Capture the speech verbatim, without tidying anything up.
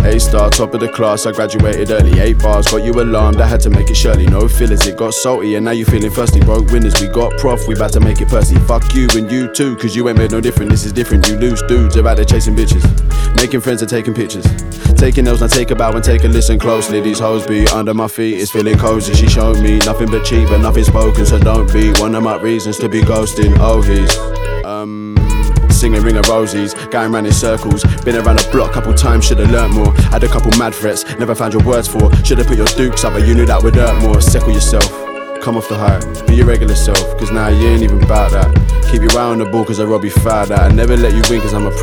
A-star, top of the class, I graduated early. Eight bars, got you alarmed, I had to make it surely. No fillers, it got salty, and now you feeling thirsty. Broke winners, we got prof, we bout to make it pursy. Fuck you and you too, cause you ain't made no different. This is different, you lose dudes, they're out there chasing bitches, making friends and taking pictures. Taking notes, now take a bow and take a listen closely. These hoes be under my feet, it's feeling cozy. She showed me nothing but cheap and nothing spoken, so don't be one of my reasons to be ghosting. Oh, he's um singing Ring of Rosies, going round in circles. Been around the block a couple times, should've learnt more. Had a couple mad threats, never found your words for. Should've put your dukes up, but you knew that would hurt more. Settle yourself, come off the hype, be your regular self, cause now you ain't even about that. Keep your eye on the ball cause I rob you foul that. I never let you win cause I'm a